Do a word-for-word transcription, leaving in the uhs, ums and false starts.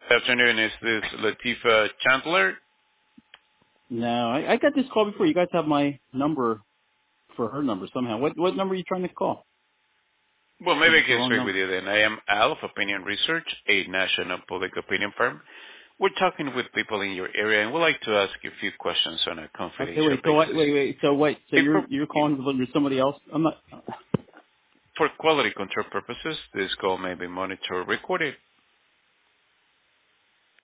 Good afternoon. Is this Latifa Chandler? No, I, I got this call before. You guys have my number for her number somehow. What what number are you trying to call? Well, Is maybe I this the can wrong speak number? with you then. I am Al of Opinion Research, a national public opinion firm. We're talking with people in your area, and we'd like to ask you a few questions on a Okay, confidential wait. So what? basis. Wait, wait. So wait. So If you're for, you're calling under somebody else? I'm not. for quality control purposes, this call may be monitored or recorded.